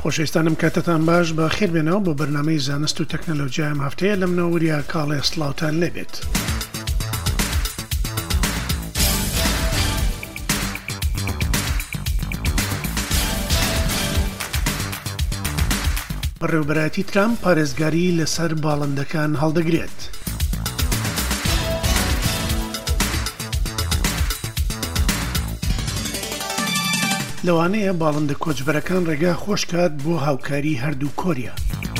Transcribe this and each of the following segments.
خۆشەویستانم کاتتان باش بە خێر بێنەوە بۆ بەرنامەی زانست و تەکنەلۆژیا ئەم هەفتەیە لەم نەوەریە کاڵێ سڵاوتان لێبێت. بەڕێوەبەرایەتی ترامپ پارێزگاری لەسەر باڵندەکان هەڵدەگرێت. لەوانەیە باڵندە کۆچبەرەکان ڕێگا خۆشکات بۆ هاوکاری هەردوو کۆریا.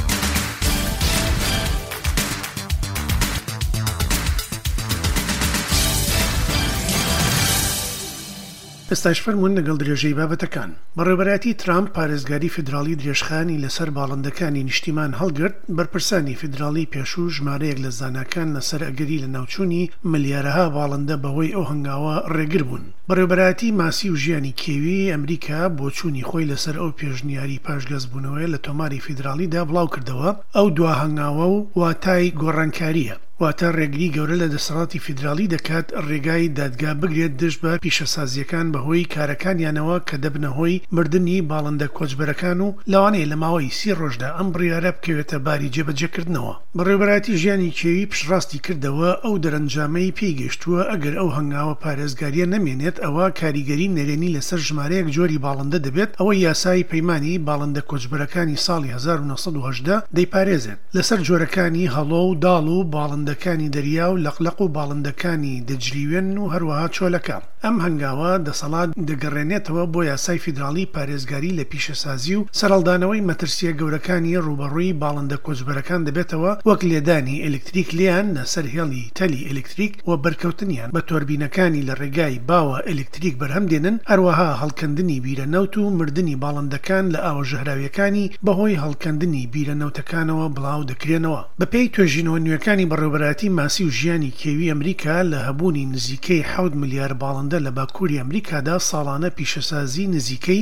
ئێستاش فەرموون لەگەڵ درێژەی بابەتەکان. بەڕێوەبەرایەتی ترامپ پارێزگاری فیدراڵی درێژخانی لەسەر باڵندەکانی نیشتیمان هەڵگرت. بەرپرسانی فیدراڵی پێشوو ژمارەیەک لە زاناکان لەسەر ئەگەری لە ناوچوونی ملیارەها باڵندە بەهۆی ئەو هەنگاوە ڕێگر بوون. بەڕێوەبەرایەتی ماسی و ژیانی کێوی ئەمریکا بۆ چوونی خۆی لەسەر ئەو پێشنیاری پاشگەزبوونەوەی لە تۆماری فیدراڵیدا بڵاو کردەوە. ئەو دوا هەنگاوە و واتای گۆڕانکاریە. واتە ڕێگری گەورە لە دەسەڵاتی فیدراڵی دەکات ڕێگای دادگا بگرێت دژ بە پیشەسازیەکان بەهۆی کارەکانیانەوە کە دەبنەهۆی مردنی باڵندە کۆچبەرەکان و لەوانەیە لە ماوەی 30 ڕۆژدا ئەم بڕیارە بکەوێتە باری جێبەجێکردنەوە. بەڕێوەبەرایەتی ژیانی کێوی پشتڕاستی کردەوە ئەو دەرەنجامەی پێیگەشتووە ئەگەر ئەو هەنگاوە پارێزگاریە نەمێنێت ئەوە کاریگەری نێرێنی لەسەر ژمارەیەک جۆری باڵندە دەبێت. ئەوە یاسای پەیمانی باڵندە کۆچبەرەکانی ساڵی 1970 دەیپارێزێت لەسەر جۆرەکانی هەڵۆ و داڵ و باڵندەکانی دەریا و لەقلق و باڵندەکانی دەجریوێن و هەروەها چۆلەکە. ئەم هەنگاوە دەسەڵات دەگەڕێنێتەوە بۆ یاسای فیدراڵی پارێزگاری لە پیشەسازی و سەرهەڵدانەوەی مەترسیە گەورەکانی ڕوبەڕووی باڵندە کۆچبەرەکان دەبێتەوە وەک لێدانی ئەلکتریک لیان لەسەر هێڵی تەلی ئەلکتریک و بەرکەوتنیان بە تۆربینەکانی لە ڕێگای باوە ئەلکتریک بەرهەم دێنن. هەروەها هەڵکەندنی بیرەنەوت و مردنی باڵندەکان لە ئاوەژەهراویەکانی بەهۆی هەڵکەندنی بیرەنەوتەکانەوە بڵاو دەکرێنەوە. بەپێی توێژینەوە نوێەکانی بەڕێوەبەرایەتی ماسی و ژیانی کێوی ئەمریکا لە هەبوونی نزیکەی 7 ملیار باڵندە لە باکووری ئەمریکادا ساڵانە پیشەسازی نزیکەی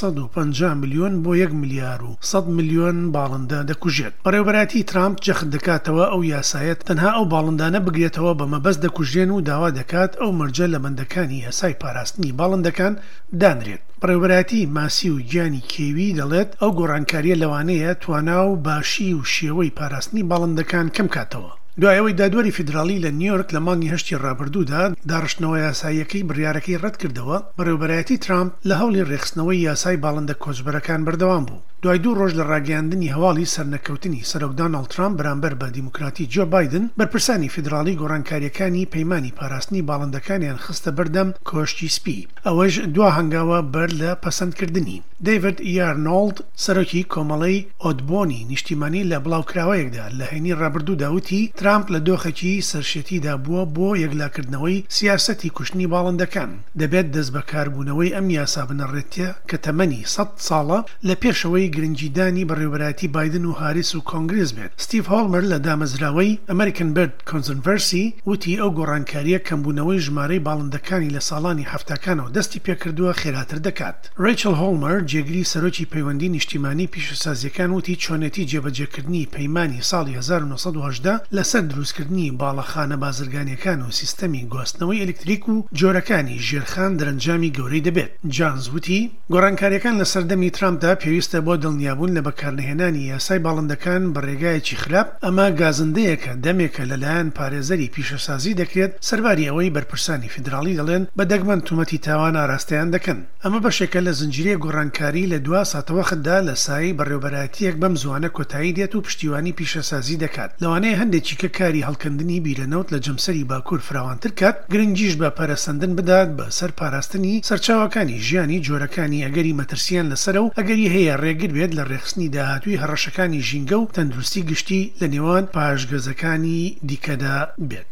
450 ملیۆن بۆ 1 ملیار و 100 ملیۆن باڵندە دەکوژێت. بەڕێوەبەرایەتی ترامپ جەخت دەکاتەوە ئەو یاسایەت تەنها ئەو باڵندانە بگرێتەوە بە مەبەست دەکوژێن و داوا دەکات ئەو مەرجە لە بەندەکانی یاسای پاراستنی باڵندەکان دانرێت. بەڕێوەبەرایەتی ماسی و گیانی کێوی دەڵێت ئەو گۆڕانکاریە لەوانەیە توانا و باشی و شێوەی پاراستنی باڵندەکان کەم کاتەوە. دوایەوەی دادوەری فیدراڵی لە نیویۆرک لە مانگی 8 ڕابردوودا داڕشتنەوە یاساییەکەی بڕیارەکەی ڕەت کردەوە. بەڕێوەبەرایەتی ترامپ لە هەوڵی ڕێخستنەوەی یاسای باڵندە کۆچبەرەکان بەردەوام بوو. دوای 2 ڕۆژ لە ڕاگەیاندنی هەواڵی سەرنەکەوتنی سەرۆک دۆناڵد ترامپ بەرامبەر بە دیموکراتی جۆ بایدن، بەرپرسانی فیدراڵی گۆڕانکاریەکانی پەیمانی پاراستنی باڵندەکانیان خستە بەردەم کۆشتی سپی. ئەوەش دوا هەنگاوە بەر لە پەسەندکردنی. دەیڤد یارنۆڵد سەرۆکی کۆمەڵەی ئۆدبۆنی نیشتیمانی لە بڵاوکراوەیەکدا لە هەینی ڕابردوودا وتی ترامپ لە دۆخێکی سەرشێتیدا بووە بۆ یەکلاکردنەوەی سیاسەتی کوشتنی باڵندەکان. دەبێت دەست بەکاربوونەوەی ئەم یاسا بنەڕێتە کە تەمەنی 100 ساڵە لە پێشەوەی گرنگیدانی بەڕێوەبەرایەتی بایدن و هاریس و کۆنگرس بێت. ستیڤ هۆڵمەر لە دامەزراوەی ئەمریکن بێرد کۆنزەرڤەرسی وتی ئەو گۆڕانکاریە کەمبوونەوەی ژمارەی باڵندەکانی لە ساڵانی هەفتەکانەوە دەستی پێکردووە خێراتر دەکات. ڕیچل هۆڵمەر جێگری سەرۆکی پەیوەندی نیشتیمانی پیشەسازیەکان وتی چۆنێتی جێبەجێکردنی پەیمانی ساڵی 1970 لەسەر دروستکردنی باڵەخانە بازرگانیەکان و سیستەمی گواستنەوەی ئەلکتریک و جۆرەکانی ژێرخان دەرەنجامی گەورەی دەبێت. جانز وتی گۆڕانکاریەکان لە سەردەمی ترامپدا پێویستە بۆ دڵنیابوون لە بەکارهێنانی یاسای باڵندەکان بە ڕێگایەکی خراپ. ئەمە گازندەیەکە دەمێکە لەلایەن پارێزەری پیشەسازی دەکرێت. سەرباری ئەوەی بەرپرسانی فیدراڵی دەڵێن بە دەگمەن تومەتی تاوان ئاراستەیان دەکەن. ئەمە بەشێکە لە زنجیرە گۆڕانکاری لە دوا ساتەوەخدا لە سای بەڕێوەبەرایەتیەک بەم زوانە کۆتایی دێت و پشتیوانی پیشەسازی دەکات. لەوانەیە هەندێکی کە کاری هەڵکەندنی بیرەنەوت لە جەمسەری باکوور فراوانتر کات، گرنگیش بە پەرەسەندن بدات بە سەر پاراستنی سەرچاوەکانی ژیانی جۆرەکانی ئەگەری مەترسیان لەسەرە و ئەگەری هەیە ڕێگر بێت لە ڕێخستنی داهاتووی هەڕەشەکانی ژینگە و تەندروستی گشتی لە نێوان پاشگەزەکانی دیکەدا بێت.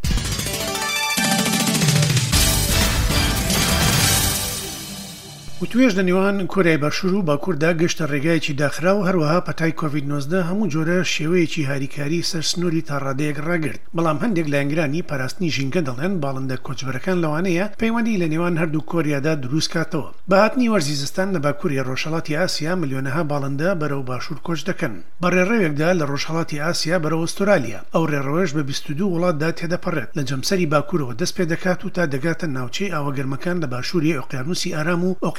وتوێژ لە نێوان کۆریای باشوور و باکووردا گەشتە ڕێگایەکی داخرا و هەروەها پەتای کۆڤید-19 هەموو جۆرە شێوەیەکی هاریکاری سەر سنووری تا ڕادەیەک ڕاگرت. بەڵام هەندێک لایەنگرانی پاراستنی ژینگە دەڵێن باڵندە کۆچبەرەکان لەوانەیە پەیوەندی لە نێوان هەردوو کۆریادا دروست کاتەوە. بە هاتنی وەرزی زستان لە باکووری ڕۆژهەڵاتی ئاسیا ملیۆنەها باڵندە بەرەو باشوور کۆچ دەکەن. بە ڕێڕەوێکدا لە ڕۆژهەڵاتی ئاسیا بەرەو ئوسترالیا. ئەو ڕێڕەوەش بە 22 وڵاتدا تێدەپەڕێت. لە جەمسەری باکوورەوە دەست پێ دەکات و تا دەگاتە ناوچەی ئاوەگەرمەکان لە باشووری ئۆقیانوسی ئارام و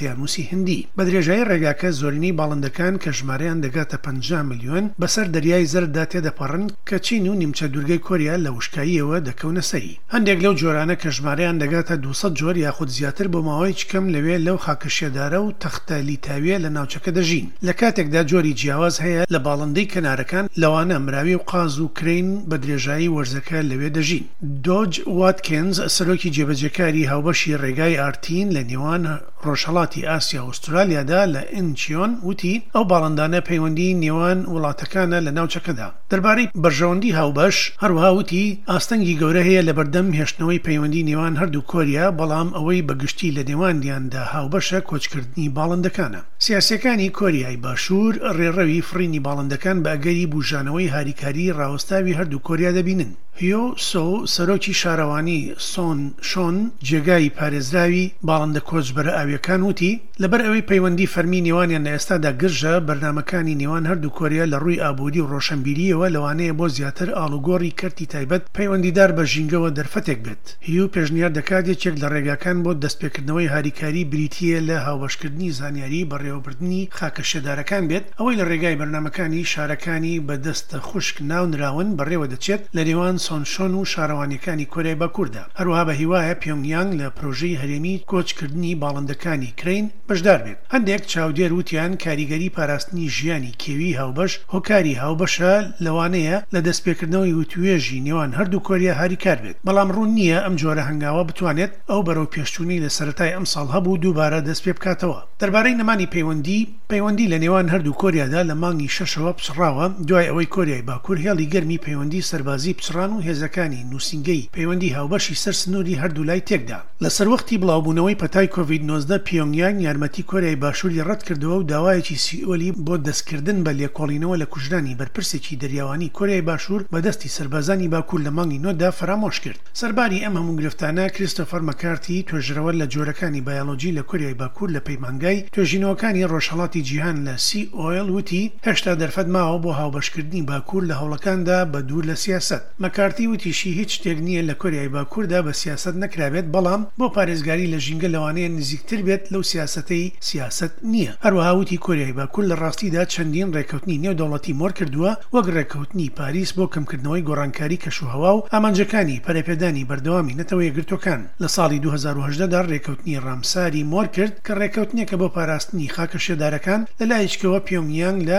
قیاموسی هندی. بە درێژایی ڕێگاکە زۆرینەی باڵندەکان کە ژمارەیان دەگاتە 50 میلیۆن بەسەر دەریای زەرددا تێدەپەڕن کە چین و نیمچە دوورگەی کۆریا لە وشکاییەوە دەکەونە سەری. هەندێک لەو جۆرانە کە ژمارەیان دەگاتە 200 جۆر یاخود زیاتر بۆ ماوەی چکەم لەوێ لەو خاکەشێدارە و تەختە لیتاویە لە ناوچەکە دەژین. لە کاتێکدا جۆری جیاواز هەیە لە باڵندەی کەنارەکان لەوانە مراوی و قاز و کرین بە درێژایی وەرزەکە لەوێ دەژین. دۆج واتکینز سەرۆکی جێبەجێکاری هاوبەشی ڕێگای ئارتین لە نێوان ڕۆژهەڵاتی ئاسیا و ئوسترالیادا لە ئینچیۆن وتی ئەو باڵندانە پەیوەندی نێوان وڵاتەکانە لە ناوچەکەدا. دەربارەی بەرژەوەندی هاوبەش هەروەها وتی ئاستەنگی گەورە هەیە لە بەردەم هێشتنەوەی پەیوەندی نێوان هەردوو کۆریا، بەڵام ئەوەی بەگشتی لە نێواندیاندا هاوبەشە کۆچکردنی باڵندەکانە. سیاسەکانی کۆریای باشوور ڕێڕەوی فڕینی باڵندەکان بە ئەگەری بوژانەوەی هاریکاری ڕاوەستاوی هەردوو کۆریا دەبینن. هیۆ سۆ سەرۆکی شارەوانی سۆن شۆن جێگای پارێزراوی باڵندە کۆچبەرە ئاویەکان وتی لەبەر ئەوەی پەیوەندی فەرمی نێوانیان لە ئێستادا گرژە، بەرنامەکانی نێوان هەردوو کۆریا لە ڕووی ئابووری و ڕۆشنبیریەوە لەوانەیە بۆ زیاتر ئاڵوگۆڕی کەرتی تایبەت پەیوەندیدار بە ژینگەوە دەرفەتێک بێت. هیو پێشنیار دەکات یەکێک لە ڕێگاکان بۆ دەستپێکردنەوەی هاریکاری بریتیە لە هاوبەشکردنی زانیاری بەڕێوەبردننی خاکەشێدارەکان بێت، ئەوەی لە ڕێگای بەرنامەکانی شارەکانی بەدەستە خوشک ناونراون بەڕێوە دەچێت لە نێوان سۆنشۆن و شارەوانیەکانی کۆریای باکووردا. هەروەها بە هیوایە پیۆنگیانگ لە پرۆژەی هەرێمی کۆچکردنی باڵندەکانی کرین بەشدار بێت. هەندێک چاودێر وتیان کاریگەری پاراستنی ژیانی کێوی هاوبەش هۆکاری هاوبەشە لەوانەیە لە دەستپێکردنەوەی وتوێژی نێوان هەردوو کۆریا هاریکار بێت، بەڵام ڕوون نییە ئەم جۆرە هەنگاوە بتوانێت ئەو بەرەو پێشچوونی لە سەرەتای ئەم ساڵ هەبوو دووبارە دەست پێ بکاتەوە. دەربارەی نەمانی پەیوەندی لە نێوان هەردوو کۆریادا لە مانگی 6ەوە پچڕاوە دوای ئەوەی کۆریای باکوور هێڵی گەرمی پەیوەندی سەربازی پچڕان و هێزەکانی نووسنگەی پەیوەندی هاوبەشی سەر سنووری هەردوو لای تێکدا. لە سەروەختی بڵاوبوونەوەی پەتای کۆڤید-19 پیۆنگیانگ یارمەتی کۆریای باشووری ڕەت کردەوە و داوایەکی سیئۆلی بۆ دەستکردن بە لێکۆڵینەوە لە کوژرانی بەرپرسێکی دەریاوانی کۆریای باشوور بەدەستی سەربازانی باکوور لە مانگی 9دا فرامۆش کرد. سەرباری ئەم هەموو گرفتانە کریستۆفەر مەکارتی توێژەرەوە لە جۆرەکانی بایۆلۆجی لە کۆریای باکوور لە پەیمانگای توێژینەوەکانی ڕۆژهەڵاتی جیهان لە COL وتی هێشتا دەرفەت ماوە بۆ هاوبەشکردنی باکوور لە هەوڵەکاندا بە دوور لە سیاست. مەکارتی وتیشی هیچ شتێک نییە لە کۆریای باکووردا بە سیاست نەکرابێت، بەڵام بۆ پارێزگاری لە ژینگە لەوانەیە نزیکتر بێت لەو سیاسەتەی سیاست نییە. هەروەها وتی کۆریای باکوور لە ڕاستیدا چەندین ڕێکەوتنی نێودەوڵەتی مۆر کردووە، وەک ڕێکەوتنی پاریس بۆ کەمکردنەوەی گۆڕانکاری کەشوهەوا و ئامانجەکانی پەرەپێدانی بەردەوامی نەتەوە یەکگرتوەکان. لە ساڵی 2018دا ڕێکەوتنی ڕامساری مۆر کرد کە ڕێکەوتنێکە بۆ پاراستنی خاکەشێدارەکان لەلایەکەوە پیۆنگیانگ لە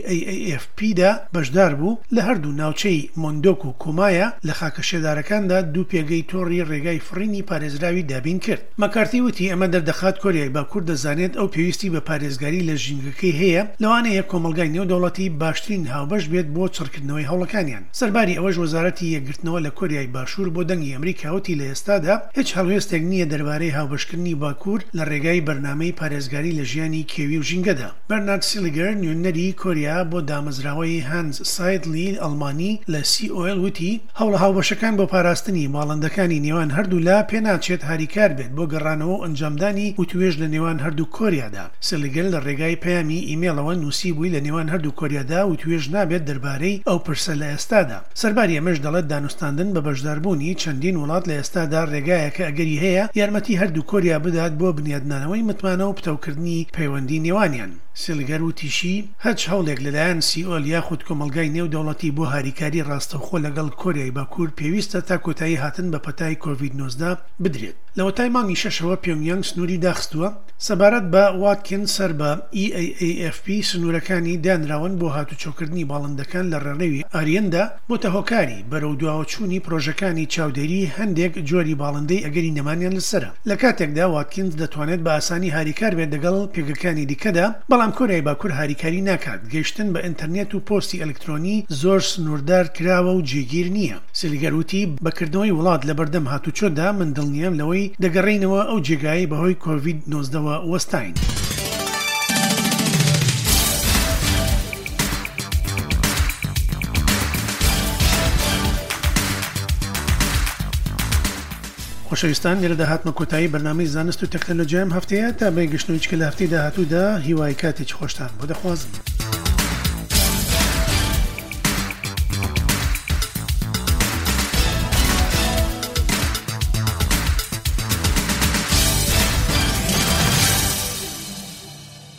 EAAFPدا بەشدار بوو. لە هەردوو ناوچەی مۆندۆک و کومایە لە خاکەشێدارەکاندا دوو پێگەی تۆڕی ڕێگای فڕینی پارێزراوی دابین کرد. مەکارتی وتی ئەمە دەردەخات کۆریای باکوور دەزانێت ئەو پێویستی بە پارێزگاری لە ژینگەکەی هەیە، لەوانەیە کۆمەلگای نێودەوڵەتی باشترین هاوبەش بێت بۆ چڕکردنەوەی هەوڵەکانیان. سەرباری ئەوەش وەزارەتی یەکگرتنەوە لە کۆریای باشوور بۆ دەنگی ئەمریکا وتی لە ئێستادا هیچ هەڵوێستێک نییە دەربارەی هاوبەشکردنی باکوور لە ڕێگای بەرنامەی پارێزگاری لە ژیانی کێوی و ژینگەدا. بەرنارد سیلیگەر نوێنەری کۆریا بۆ دامەزراوەی هانز سایدلی ئەڵمانی لە COL وتی هەوڵە هاوبەشەکان بۆ پاراستنی باڵندەکانی نێوان هەردوو لا پێناچێت هاریکار بێت بۆ گەڕانەوە و ئەنجامدانی وتوێژ لە نێوان هەردوو کۆریادا. سیلیگەر لە ڕێگای پەیامی ئیمێڵەوە نووسی بووی لە نێوان هەردوو کۆریادا وتوێژ نابێت دەربارەی ئەو پرسە لە ئێستادا. سەرباری ئەمەش دەڵێت دانوستاندن بە بەشداربوونی چەندین وڵات لە ئێستادا ڕێگایەکە ئەگەری هەیە یارمەتی هەردوو کۆریا بدات بۆ بنیادنانەوەی متمانە و پتەوکردنی پەیوەندی نێوانیان. سیلیگەر وتیشی هەچ هەوڵێک لەلایەن COL یاخود کۆمەلگای نێودەوڵەتی بۆ هاریکاری ڕاستەوخۆ لەگەڵ کۆریای باکوور پێویستە تا کۆتایی هاتن بە پەتای کۆڤید-19 بدرێت. لەوەتای مانگی 6ەوە پیۆنگیانگ سنووری داخستووە. سەبارەت بە واتکن سەر بە EAAFP سنوورەکانی دانراون بۆ هاتوچۆکردنی باڵندەکان لە ڕێڕەوی ئاریەندا بۆتە هۆکاری بەرەو دواوەچوونی پرۆژەکانی چاودێری هەندێک جۆری باڵندەی ئەگەری نەمانیان لەسرە. لە کاتێکدا واتکینز دەتوانێت بە ئاسانی هاریکار بێت لەگەڵ پێگەکانی دیکەدا، بەڵام کۆریای باکوور هاریکاری ناکات. گەیشتن بە ئینتەرنێت و پۆستی ئەلکترۆنی زۆر سنووردار کراوە و جێگیر نییە. سیلیگەر وتی بەکردنەوەی وڵات لە بەردەم هاتوچۆدا من دڵنیام لەوەی دەگەڕێینەوە ئەو جێگایی بەهۆی کۆڤید-19 وەستاین. خۆشەویستان، لێرە داهاتمە کۆتایی بەرنامەی زانست و تەکنۆلۆژیام هەفتەیە تا بەیگەشتنەوەی کە لە هەفتەی داهاتوودا هیوای کاتێکی خۆشتان بۆ دەخوازم.